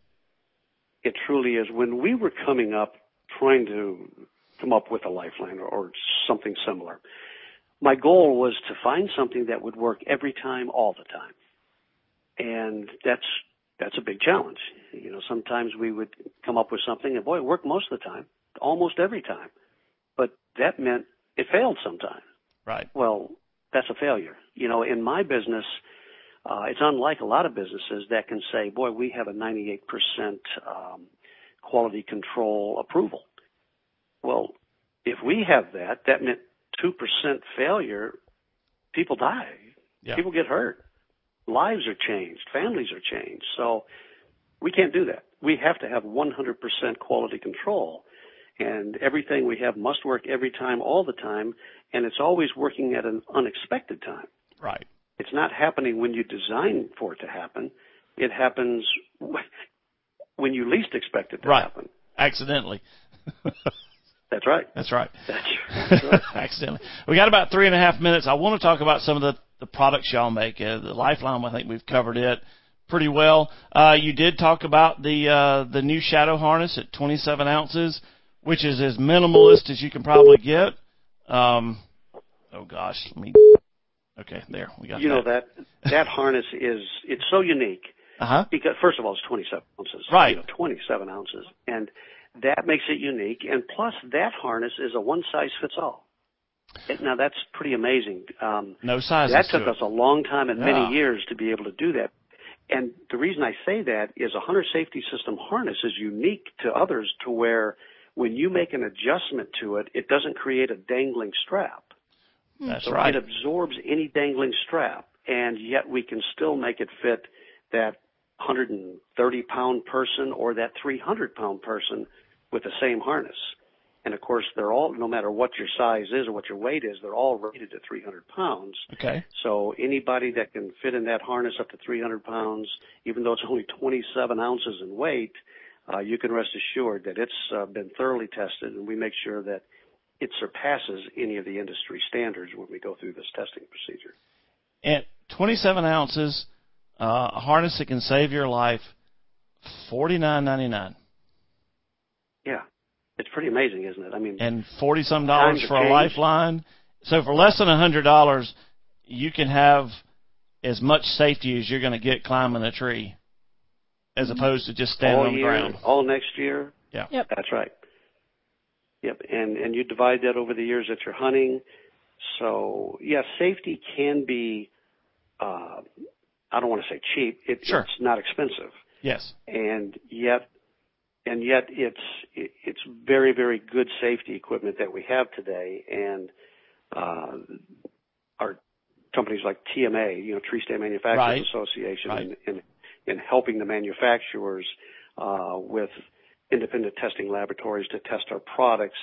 [SPEAKER 4] It truly is. When we were coming up trying to come up with a lifeline or, or something similar, my goal was to find something that would work every time, all the time. And that's that's a big challenge. You know, sometimes we would come up with something, and boy, it worked most of the time, almost every time. But that meant it failed sometimes.
[SPEAKER 1] Right.
[SPEAKER 4] Well, that's a failure. You know, in my business, uh, it's unlike a lot of businesses that can say, boy, we have a ninety-eight percent um, quality control approval. Well, if we have that, that meant two percent failure, people die.
[SPEAKER 1] Yeah.
[SPEAKER 4] People get hurt. Lives are changed. Families are changed. So we can't do that. We have to have one hundred percent quality control. And everything we have must work every time, all the time, and it's always working at an unexpected time.
[SPEAKER 1] Right.
[SPEAKER 4] It's not happening when you design for it to happen. It happens when you least expect it to
[SPEAKER 1] right.
[SPEAKER 4] happen.
[SPEAKER 1] Accidentally.
[SPEAKER 4] That's right.
[SPEAKER 1] That's right.
[SPEAKER 4] That's, that's right.
[SPEAKER 1] Accidentally. We got about three and a half minutes. I want to talk about some of the, the products y'all make. Uh, the Lifeline, I think we've covered it pretty well. Uh, you did talk about the uh, the new Shadow harness at twenty-seven ounces. which is as minimalist as you can probably get. Um, oh gosh, let me. Okay, there we got.
[SPEAKER 4] You
[SPEAKER 1] that.
[SPEAKER 4] know that that harness is it's so unique
[SPEAKER 1] Uh-huh.
[SPEAKER 4] because first of all, it's twenty-seven ounces.
[SPEAKER 1] Right.
[SPEAKER 4] You know, twenty-seven ounces, and that makes it unique. And plus, that harness is a one size fits all. It, now that's pretty amazing. Um,
[SPEAKER 1] no sizes.
[SPEAKER 4] That took
[SPEAKER 1] to
[SPEAKER 4] us
[SPEAKER 1] it.
[SPEAKER 4] a long time and
[SPEAKER 1] Yeah.
[SPEAKER 4] many years to be able to do that. And the reason I say that is a hunter safety system harness is unique to others to where when you make an adjustment to it, it doesn't create a dangling strap.
[SPEAKER 1] That's
[SPEAKER 4] So
[SPEAKER 1] right.
[SPEAKER 4] it absorbs any dangling strap, and yet we can still make it fit that one hundred thirty pound person or that three hundred pound person with the same harness. And of course, they're all, no matter what your size is or what your weight is, they're all rated at three hundred pounds.
[SPEAKER 1] Okay.
[SPEAKER 4] So anybody that can fit in that harness up to three hundred pounds, even though it's only twenty-seven ounces in weight, uh, you can rest assured that it's uh, been thoroughly tested, and we make sure that it surpasses any of the industry standards when we go through this testing procedure.
[SPEAKER 1] At twenty-seven ounces, uh, a harness that can save your life, forty-nine ninety-nine.
[SPEAKER 4] Yeah, it's pretty amazing, isn't it? I mean,
[SPEAKER 1] and forty some dollars
[SPEAKER 4] times
[SPEAKER 1] for
[SPEAKER 4] have
[SPEAKER 1] a
[SPEAKER 4] changed.
[SPEAKER 1] lifeline. So for less than a hundred dollars, you can have as much safety as you're going to get climbing a tree, as opposed to just standing
[SPEAKER 4] all
[SPEAKER 1] on the
[SPEAKER 4] year,
[SPEAKER 1] ground.
[SPEAKER 4] all next year.
[SPEAKER 1] Yeah.
[SPEAKER 2] Yep.
[SPEAKER 4] That's right. Yep, and and you divide that over the years that you're hunting. So yeah, safety can be. Uh, I don't want to say cheap. It,
[SPEAKER 1] Sure.
[SPEAKER 4] It's not expensive,
[SPEAKER 1] Yes.
[SPEAKER 4] and yet, and yet it's it, it's very very good safety equipment that we have today, and uh, our companies like T M A, you know, Tree Stand Manufacturers
[SPEAKER 1] Right.
[SPEAKER 4] Association,
[SPEAKER 1] Right.
[SPEAKER 4] in, in in helping the manufacturers uh, with independent testing laboratories to test our products,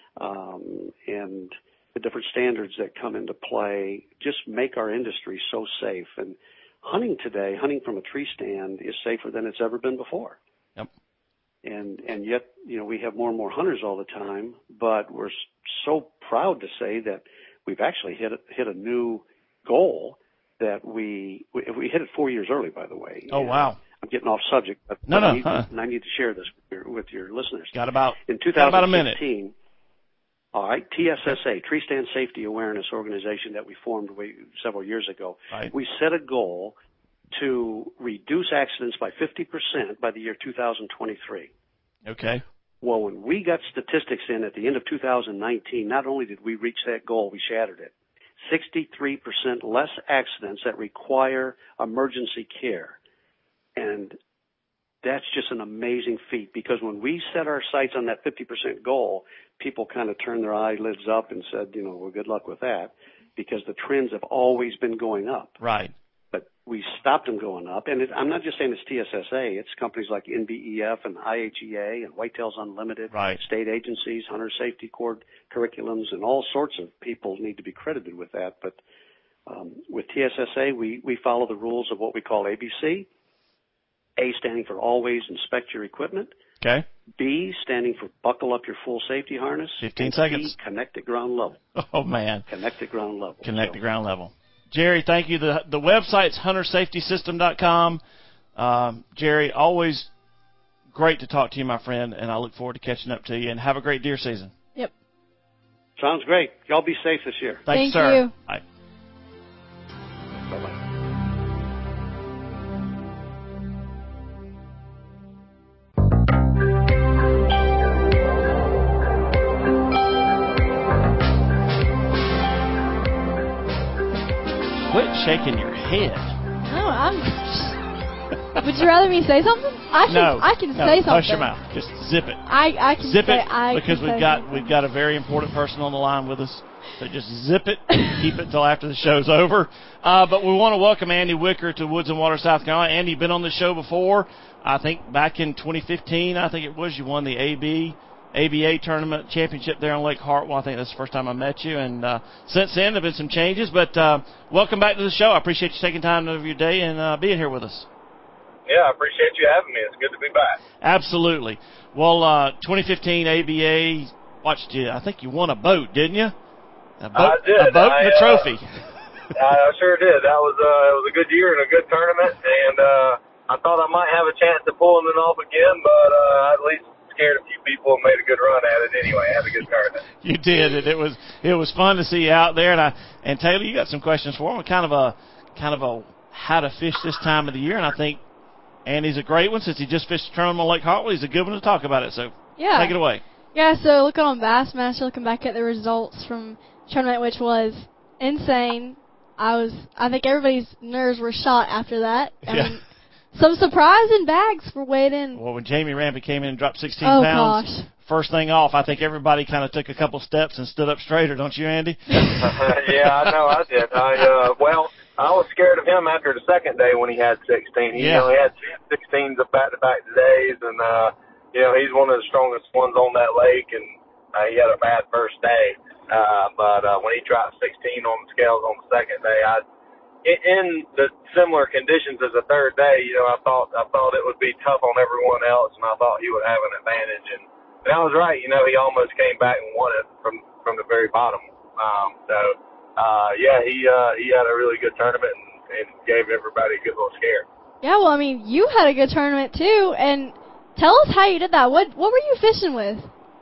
[SPEAKER 4] um, and the different standards that come into play just make our industry so safe. And hunting today, hunting from a tree stand is safer than it's ever been before.
[SPEAKER 1] Yep.
[SPEAKER 4] And and yet, you know, we have more and more hunters all the time, but we're so proud to say that we've actually hit a, hit a new goal that we, we we hit it four years early, by the way.
[SPEAKER 1] Oh,
[SPEAKER 4] And
[SPEAKER 1] wow.
[SPEAKER 4] I'm getting off subject, but,
[SPEAKER 1] No,
[SPEAKER 4] but
[SPEAKER 1] no,
[SPEAKER 4] I, need
[SPEAKER 1] huh.
[SPEAKER 4] to, and I need to share this with your, with your listeners.
[SPEAKER 1] Got about,
[SPEAKER 4] In
[SPEAKER 1] got about a minute.
[SPEAKER 4] two thousand fifteen, all right, T S S A, Tree Stand Safety Awareness Organization that we formed way, several years ago,
[SPEAKER 1] Right.
[SPEAKER 4] we set a goal to reduce accidents by fifty percent by the year two thousand twenty-three.
[SPEAKER 1] Okay.
[SPEAKER 4] Well, when we got statistics in at the end of two thousand nineteen, not only did we reach that goal, we shattered it. sixty-three percent less accidents that require emergency care. And that's just an amazing feat, because when we set our sights on that fifty percent goal, people kind of turned their eyelids up and said, you know, well, good luck with that, because the trends have always been going up.
[SPEAKER 1] Right.
[SPEAKER 4] But we stopped them going up. And it, I'm not just saying it's T S S A. It's companies like N B E F and I H E A and Whitetails Unlimited,
[SPEAKER 1] Right.
[SPEAKER 4] state agencies, hunter safety core curriculums, and all sorts of people need to be credited with that. But um, with T S S A, we, we follow the rules of what we call A B C. A standing for always inspect your equipment.
[SPEAKER 1] Okay.
[SPEAKER 4] B standing for buckle up your full safety harness.
[SPEAKER 1] fifteen
[SPEAKER 4] and
[SPEAKER 1] seconds.
[SPEAKER 4] C, connect at ground level.
[SPEAKER 1] Oh, man.
[SPEAKER 4] Connect at ground level.
[SPEAKER 1] Connect
[SPEAKER 4] So-
[SPEAKER 1] to ground level. Jerry, thank you. The the website's hunter safety system dot com. Um, Jerry, always great to talk to you, my friend, and I look forward to catching up to you. And have a great deer season.
[SPEAKER 2] Yep.
[SPEAKER 4] Sounds great. Y'all be safe this year.
[SPEAKER 1] Thanks,
[SPEAKER 2] Thank
[SPEAKER 1] sir.
[SPEAKER 2] you.
[SPEAKER 1] Bye.
[SPEAKER 4] Bye-bye.
[SPEAKER 1] Quit shaking your head.
[SPEAKER 2] No, I'm. Would you rather me say something? I can.
[SPEAKER 1] No,
[SPEAKER 2] I can
[SPEAKER 1] no,
[SPEAKER 2] say something.
[SPEAKER 1] hush your mouth. Just zip it.
[SPEAKER 2] I I can
[SPEAKER 1] Zip
[SPEAKER 2] say.
[SPEAKER 1] it,
[SPEAKER 2] I
[SPEAKER 1] because
[SPEAKER 2] can
[SPEAKER 1] we've
[SPEAKER 2] say
[SPEAKER 1] got
[SPEAKER 2] something.
[SPEAKER 1] we've got a very important person on the line with us. So just zip it. Keep it till after the show's over. Uh, but we want to welcome Andy Wicker to Woods and Water, South Carolina. Andy, you've been on the show before. I think back in twenty fifteen, I think it was, you won the A B A B A tournament championship there on Lake Hartwell. I think that's the first time I met you. And uh, since then, there have been some changes. But uh, welcome back to the show. I appreciate you taking time out of your day and uh, being here with us.
[SPEAKER 5] Yeah, I appreciate you having me. It's good to be back.
[SPEAKER 1] Absolutely. Well, uh, twenty fifteen A B A, watched you. I think you won a boat, didn't you? A boat,
[SPEAKER 5] I did.
[SPEAKER 1] A boat and a
[SPEAKER 5] I, uh,
[SPEAKER 1] trophy.
[SPEAKER 5] I sure did. That was uh, it was a good year and a good tournament, and uh, I thought I might have a chance of pulling it off again, but uh, I at least scared a few people and made a good run at it anyway. I had a good tournament.
[SPEAKER 1] You did, and it was it was fun to see you out there. And I and Taylor, you got some questions for him. Kind of a kind of a how to fish this time of the year, and I think Andy's a great one since he just fished a tournament on Lake Hartwell. He's a good one to talk about it. So
[SPEAKER 2] yeah.
[SPEAKER 1] take it away.
[SPEAKER 2] Yeah. So looking on Bassmaster, looking back at the results from the tournament, which was insane. I was I think everybody's nerves were shot after that. I
[SPEAKER 1] yeah.
[SPEAKER 2] mean, some surprising bags were weighed in.
[SPEAKER 1] Well, when Jamie Rampy came in and dropped sixteen
[SPEAKER 2] oh,
[SPEAKER 1] pounds,
[SPEAKER 2] gosh.
[SPEAKER 1] first thing off, I think everybody kind of took a couple steps and stood up straighter, don't you, Andy?
[SPEAKER 5] yeah, I know I did. I uh, well, I was scared of him after the second day when he had sixteen. He,
[SPEAKER 1] yeah.
[SPEAKER 5] you know, he had sixteens of back-to-back days, and uh, you know, he's one of the strongest ones on that lake, and uh, he had a bad first day. Uh, but uh, when he dropped sixteen on the scales on the second day, I. In the similar conditions as the third day, you know, I thought I thought it would be tough on everyone else, and I thought he would have an advantage. And, and I was right. You know, he almost came back and won it from from the very bottom. Um, so, uh, yeah, he uh, he had a really good tournament and, and gave everybody a good little scare.
[SPEAKER 2] Yeah, well, I mean, you had a good tournament too, and tell us how you did that. What what were you fishing with?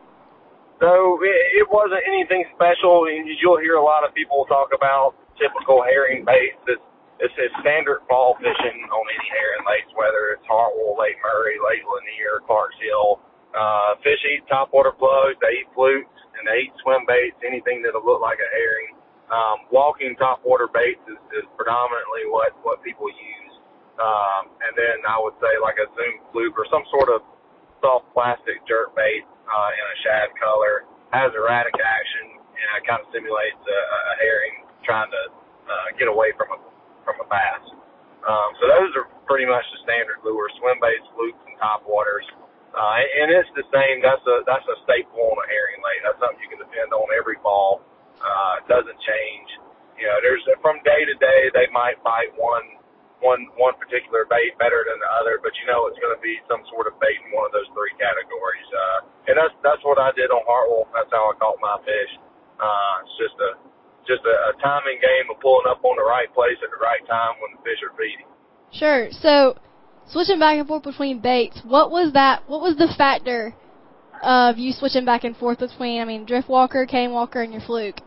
[SPEAKER 5] So it, it wasn't anything special. You'll hear a lot of people talk about typical herring baits. It's, it's, it's standard fall fishing on any herring lakes, whether it's Hartwell, Lake Murray, Lake Lanier, Clarks Hill. Uh, fish eat topwater plugs, they eat flukes, and they eat swim baits, anything that'll look like a herring. Um, walking topwater baits is, is predominantly what, what people use. Um, and then I would say like a Zoom fluke or some sort of soft plastic jerk bait uh, in a shad color, has erratic action, and it kind of simulates a, a herring trying to uh, get away from a from a bass. Um, so those are pretty much the standard lures: swim baits, flukes, and topwaters. Uh, and it's the same. That's a that's a staple on a herring lake. That's something you can depend on every fall. Uh, it doesn't change. You know, there's from day to day they might bite one one one particular bait better than the other, but you know it's going to be some sort of bait in one of those three categories. Uh, and that's that's what I did on Hartwell. That's how I caught my fish. Uh, it's just a just a, a timing game of pulling up on the right place at the right time when the fish are feeding.
[SPEAKER 2] Sure. So, switching back and forth between baits, what was that? What was the factor of you switching back and forth between, I mean, drift walker, cane walker, and your fluke?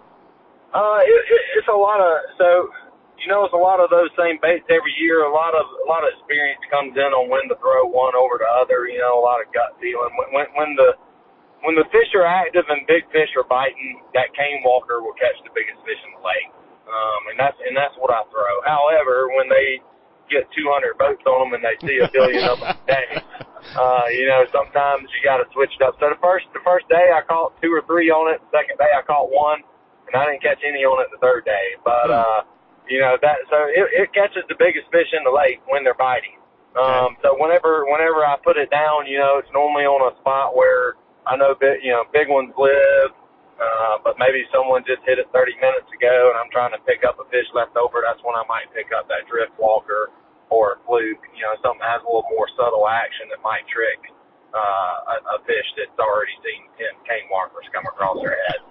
[SPEAKER 5] Uh, it, it, it's a lot of so. You know, it's a lot of those same baits every year. A lot of a lot of experience comes in on when to throw one over the other. You know, a lot of gut feeling. When when, when the When the fish are active and big fish are biting, that cane walker will catch the biggest fish in the lake, um, and that's and that's what I throw. However, when they get two hundred boats on them and they see a billion of them a day, uh, you know, sometimes you got to switch it up. So the first the first day I caught two or three on it. The second day I caught one, and I didn't catch any on it the third day. But uh, you know that so it, it catches the biggest fish in the lake when they're biting. Um, so whenever whenever I put it down, you know, it's normally on a spot where I know big, you know, big ones live, uh, but maybe someone just hit it thirty minutes ago and I'm trying to pick up a fish left over. That's when I might pick up that drift walker or a fluke, you know, something that has a little more subtle action that might trick uh, a, a fish that's already seen ten cane walkers come across their head.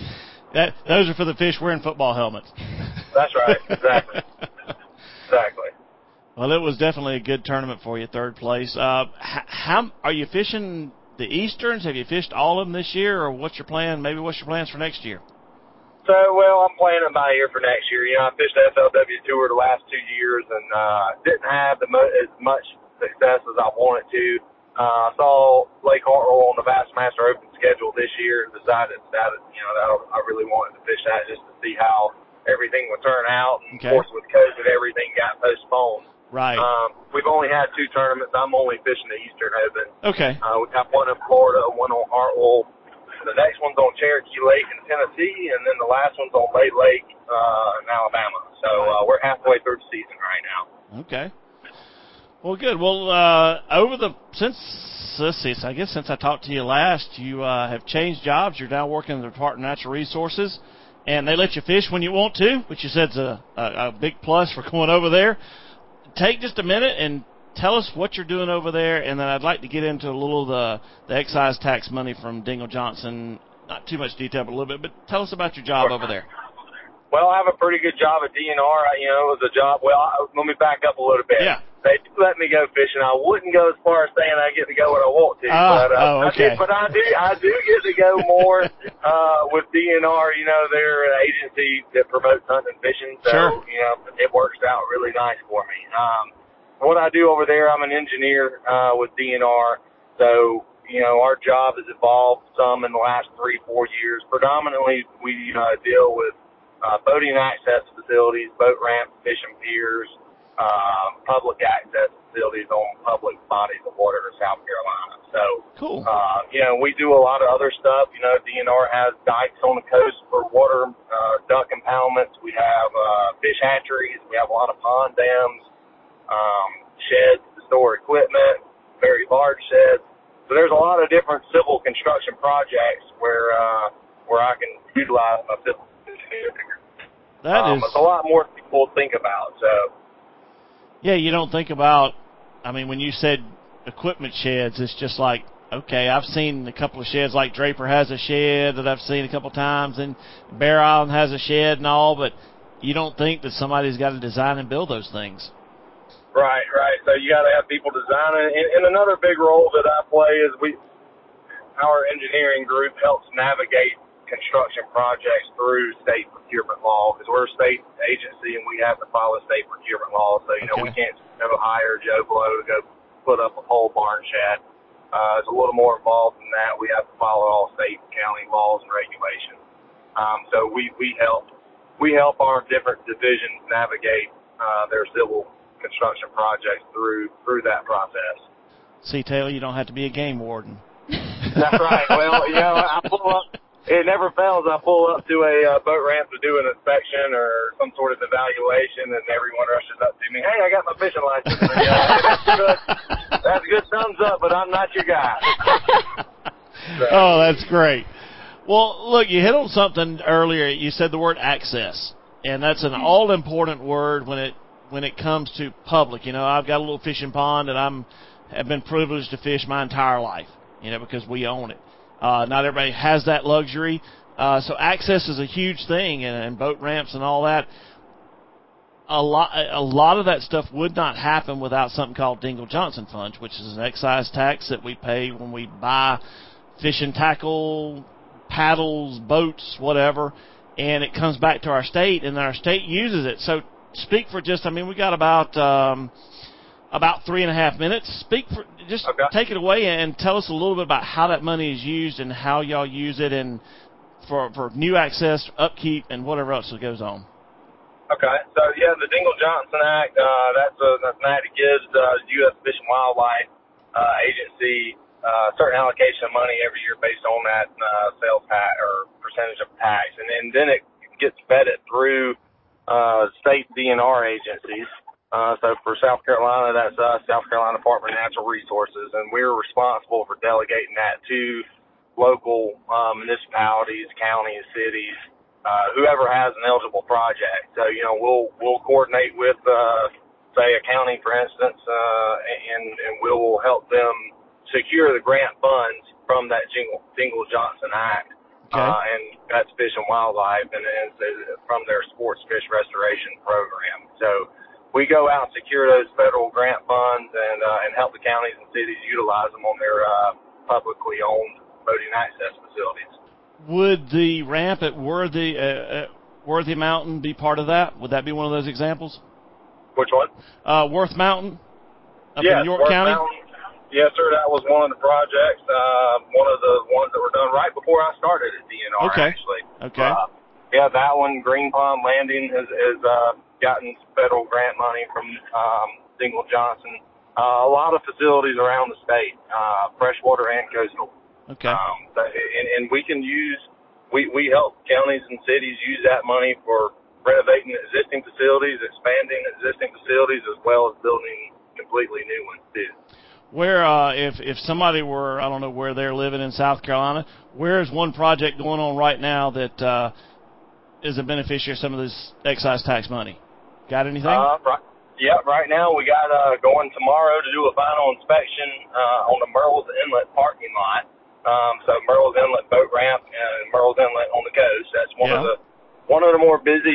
[SPEAKER 1] That, those are for the fish wearing football helmets.
[SPEAKER 5] That's right, exactly. Exactly.
[SPEAKER 1] Well, it was definitely a good tournament for you, third place. Uh, how are you fishing the Easterns? Have you fished all of them this year, or what's your plan? Maybe what's your plans for next year?
[SPEAKER 5] So, well, I'm planning by here for next year. You know, I fished the F L W Tour the last two years and uh, didn't have the mo- as much success as I wanted to. Uh, I saw Lake Hartwell on the Bassmaster Open schedule this year and decided that, you know, that I really wanted to fish that just to see how everything would turn out. And,
[SPEAKER 1] okay.
[SPEAKER 5] Of course, with COVID, everything got postponed.
[SPEAKER 1] Right.
[SPEAKER 5] Um, we've only had two tournaments. I'm only fishing the Eastern Open.
[SPEAKER 1] Okay.
[SPEAKER 5] Uh, we got one in Florida, one on Hartwell. The next one's on Cherokee Lake in Tennessee, and then the last one's on Lake Lake uh, in Alabama. So uh, we're halfway through the season right now.
[SPEAKER 1] Okay. Well, good. Well, uh, over the since let's see, I guess since I talked to you last, you uh, have changed jobs. You're now working in the Department of Natural Resources, and they let you fish when you want to, which you said's a, a, a big plus for going over there. Take just a minute and tell us what you're doing over there, and then I'd like to get into a little of the, the excise tax money from Dingle Johnson. Not too much detail, but a little bit. But tell us about your job over there.
[SPEAKER 5] Well, I have a pretty good job at D N R. You know, it was a job. Well, I, let me back up a little bit.
[SPEAKER 1] Yeah.
[SPEAKER 5] they do let me go fishing. I wouldn't go as far as saying I get to go when I want to,
[SPEAKER 1] Ah,
[SPEAKER 5] but uh,
[SPEAKER 1] oh, okay.
[SPEAKER 5] I do, but I do I do get to go more uh, with D N R. You know, they're an agency that promotes hunting and fishing, so
[SPEAKER 1] Sure.
[SPEAKER 5] you know it works out really nice for me. Um, what I do over there, I'm an engineer uh, with D N R, so you know our job has evolved some in the last three four years. Predominantly, we uh, deal with uh, boating access facilities, boat ramps, fishing piers. Um, public access facilities on public bodies of water in South Carolina. So,
[SPEAKER 1] Cool.
[SPEAKER 5] uh, you know, we do a lot of other stuff. You know, D N R has dikes on the coast for water, uh, duck impoundments. We have uh, fish hatcheries. We have a lot of pond dams, um, sheds to store equipment, very large sheds. So there's a lot of different civil construction projects where uh, where I can utilize my civil engineer.
[SPEAKER 1] That
[SPEAKER 5] um,
[SPEAKER 1] is.
[SPEAKER 5] It's a lot more than people think about. So.
[SPEAKER 1] Yeah, you don't think about, I mean, when you said equipment sheds, it's just like, okay, I've seen a couple of sheds, like Draper has a shed that I've seen a couple of times, and Bear Island has a shed and all, but you don't think that somebody's got to design and build those things.
[SPEAKER 5] Right, right. So you got to have people design it. And, and another big role that I play is we, our engineering group helps navigate construction projects through state procurement law, because we're a state agency and we have to follow state procurement law. So, you know,
[SPEAKER 1] Okay.
[SPEAKER 5] we can't go hire Joe Blow to go put up a pole barn shed. Uh, it's a little more involved than that. We have to follow all state and county laws and regulations. Um, so we, we help, we help our different divisions navigate, uh, their civil construction projects through, through that process.
[SPEAKER 1] See, Taylor, you don't have to be a game warden.
[SPEAKER 5] That's right. Well, you know, I pull up. It never fails. I pull up to a uh, boat ramp to do an inspection or some sort of evaluation, and everyone rushes up to me. Hey, I got my fishing license. And, you know, that's good. That's a good thumbs up, but I'm not your guy. So.
[SPEAKER 1] Oh, that's great. Well, look, you hit on something earlier. You said the word access, and that's an all-important word when it when it comes to public. You know, I've got a little fishing pond, and I'm have been privileged to fish my entire life, you know, because we own it. Uh, not everybody has that luxury. Uh, so access is a huge thing, and, and boat ramps and all that. A lot, a lot of that stuff would not happen without something called Dingell-Johnson funds, which is an excise tax that we pay when we buy fishing tackle, paddles, boats, whatever, and it comes back to our state, and our state uses it. So speak for just, I mean, we got about um, about three and a half minutes. Speak for, just
[SPEAKER 5] okay.
[SPEAKER 1] Take it away and tell us a little bit about how that money is used and how y'all use it, and for for new access, upkeep, and whatever else that goes on.
[SPEAKER 5] Okay, so yeah, the Dingell-Johnson Act, uh, that's, a, that's an act that gives uh, U S Fish and Wildlife uh, Agency uh, certain allocation of money every year based on that uh, sales tax or percentage of tax, and, and then it gets vetted through uh, state D N R agencies. Uh, so for South Carolina, that's us, South Carolina Department of Natural Resources, and we're responsible for delegating that to local uh, municipalities, counties, cities, uh, whoever has an eligible project. So, you know, we'll we'll coordinate with, uh, say, a county, for instance, uh, and, and we'll help them secure the grant funds from that Dingell-Johnson Act.
[SPEAKER 1] Okay.
[SPEAKER 5] Uh, and that's Fish and Wildlife, and it's from their sports fish restoration program. So we go out and secure those federal grant funds and uh, and help the counties and cities utilize them on their uh, publicly owned boating access facilities.
[SPEAKER 1] Would the ramp at Worthy, uh, uh, Worthy Mountain be part of that? Would that be one of those examples?
[SPEAKER 5] Which one?
[SPEAKER 1] Uh, Worth Mountain up
[SPEAKER 5] yes,
[SPEAKER 1] in York
[SPEAKER 5] Worth
[SPEAKER 1] County?
[SPEAKER 5] Mountain. Yes, sir. That was one of the projects, uh, one of the ones that were done right before I started at D N R,
[SPEAKER 1] Okay.
[SPEAKER 5] actually.
[SPEAKER 1] Okay.
[SPEAKER 5] Uh, yeah, that one, Green Pond Landing, has, has uh, gotten federal grant money from um, Dingell-Johnson. Uh, a lot of facilities around the state, uh, freshwater and coastal.
[SPEAKER 1] Okay.
[SPEAKER 5] Um, but, and, and we can use, we, we help counties and cities use that money for renovating existing facilities, expanding existing facilities, as well as building completely new ones, too.
[SPEAKER 1] Where, uh, if if somebody were, I don't know where they're living in South Carolina, where is one project going on right now that uh, is a beneficiary of some of this excise tax money? Got anything?
[SPEAKER 5] Uh, right. Yeah, right now we got uh, going tomorrow to do a final inspection uh, on the Merle's Inlet parking lot. Um, so Merle's Inlet boat ramp and Merle's Inlet on the coast. That's one
[SPEAKER 1] Yeah.
[SPEAKER 5] of the one of the more busy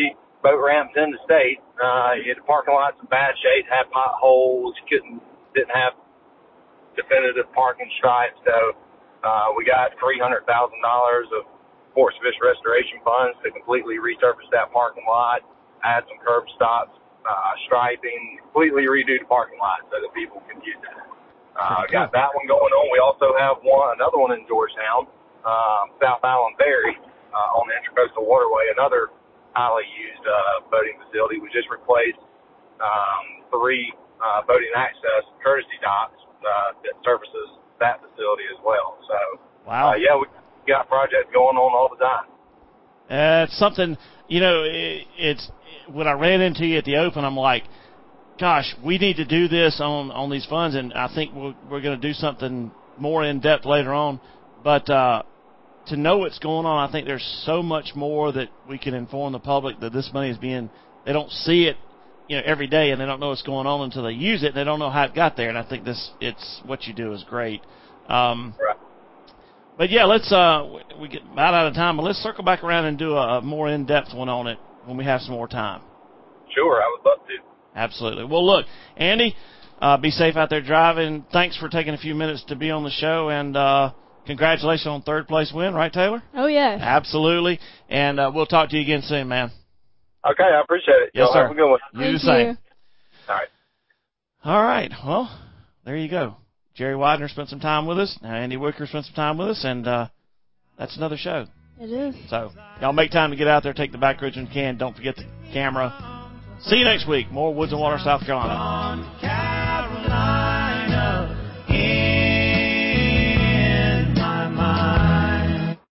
[SPEAKER 5] boat ramps in the state. Uh, the parking lot's in bad shape, had potholes, couldn't, didn't have definitive parking stripes. So, uh, we got three hundred thousand dollars of Fort Smith restoration funds to completely resurface that parking lot, add some curb stops, uh, striping, completely redo the parking lot so that people can use it. Uh, got that one going on. We also have one, another one in Georgetown, uh, South Island Ferry, uh, on the Intracoastal Waterway, another highly used, uh, boating facility. We just replaced, um, three, uh, boating access courtesy docks, uh, that services that facility as well. So,
[SPEAKER 1] wow.
[SPEAKER 5] uh, yeah, we got projects going on all the time.
[SPEAKER 1] Uh, it's something, you know, it, it's, when I ran into you at the Open, I'm like, gosh, we need to do this on, on these funds, and I think we're, we're going to do something more in-depth later on. But uh, to know what's going on, I think there's so much more that we can inform the public that this money is being, they don't see it, you know, every day, and they don't know what's going on until they use it, and they don't know how it got there. And I think this, it's what you do is great. Um,
[SPEAKER 5] right.
[SPEAKER 1] But, yeah, let's, uh, we get about out of time, but let's circle back around and do a, a more in-depth one on it when we have some more time.
[SPEAKER 5] Sure, I would love to.
[SPEAKER 1] Absolutely. Well, look, Andy, uh, be safe out there driving. Thanks for taking a few minutes to be on the show, and uh, congratulations on third place win, right, Taylor?
[SPEAKER 2] Oh, yes.
[SPEAKER 1] Absolutely. And uh, we'll talk to you again soon, man.
[SPEAKER 5] Okay, I appreciate it.
[SPEAKER 1] Yes,
[SPEAKER 5] Y'all
[SPEAKER 1] sir.
[SPEAKER 5] have a good one.
[SPEAKER 1] You
[SPEAKER 2] Thank
[SPEAKER 1] the same.
[SPEAKER 2] you.
[SPEAKER 5] All right.
[SPEAKER 1] All right. Well, there you go. Jerry Widener spent some time with us. Now Andy Wicker spent some time with us, and uh, that's another show.
[SPEAKER 2] It is.
[SPEAKER 1] So y'all make time to get out there, take the back roads when you can. Don't forget the camera. See you next week. More Woods and Water, South Carolina.